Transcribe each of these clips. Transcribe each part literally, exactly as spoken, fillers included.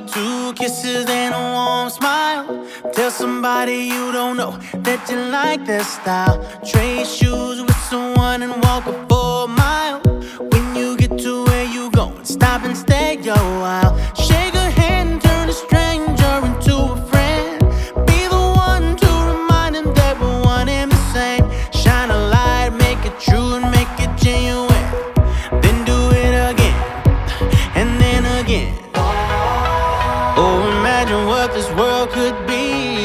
Two kisses and a warm smile. Tell somebody you don't know that you like their style. Trade shoes with someone and walk a full mile. When you get to where you going, stop and stay a while. Shake a hand, turn a stranger into a friend. Be the one to remind him that we're one and the same. Shine a light, make it true and make it genuine. Then do it again, and then again. Oh, imagine what this world could be.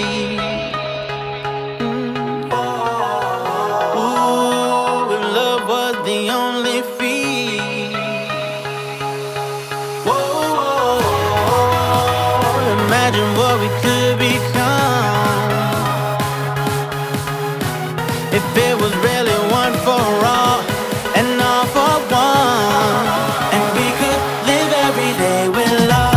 Ooh, if love was the only fee. Whoa, imagine what we could become if it was really one for all and all for one, and we could live every day with love.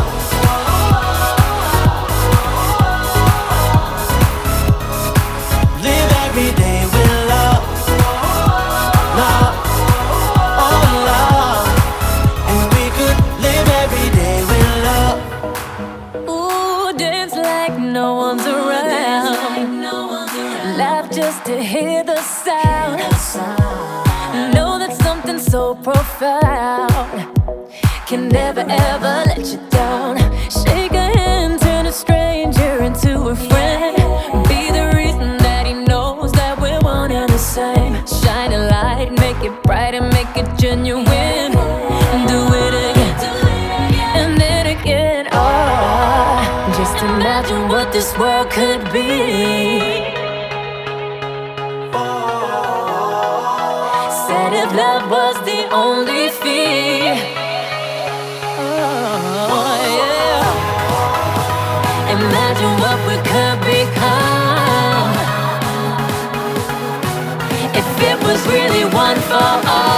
Every day with love, love, oh love, and we could live every day with love. Ooh, dance like no one's around. Laugh just to hear the sound. Know that something so profound can never ever let you down. Shake a hand, turn a stranger into a friend. Be the reason that he knows that we're one and the same. Shine a light, make it bright and make it genuine. Do it again, and then again. Oh, just imagine what this world could be. Said if love was the only fee. Oh, yeah. Imagine what we could become if it was really one for all.